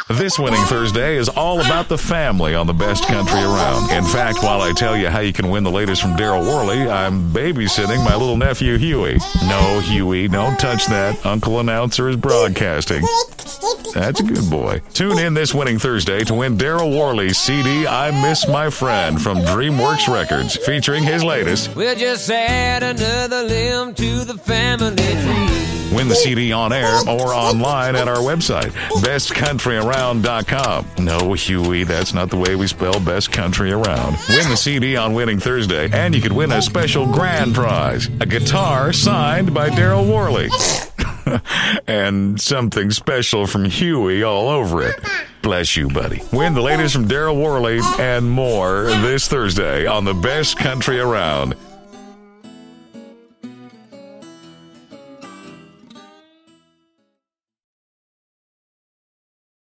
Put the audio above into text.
This winning Thursday is all about the family on the best country around. In fact, while I tell you how you can win the latest from Daryl Worley, I'm babysitting my little nephew Huey. No, Huey, don't touch that. Uncle Announcer is broadcasting. That's a good boy. Tune in this winning Thursday to win Daryl Worley's CD, I Miss My Friend, from DreamWorks Records, featuring his latest. We'll just add another limb to the family tree. Win the CD on air or online at our website, bestcountryaround.com. No, Huey, that's not the way we spell Best Country Around. Win the CD on Winning Thursday, and you could win a special grand prize, a guitar signed by Daryl Worley. And something special from Huey all over it. Bless you, buddy. Win the latest from Daryl Worley and more this Thursday on the Best Country Around.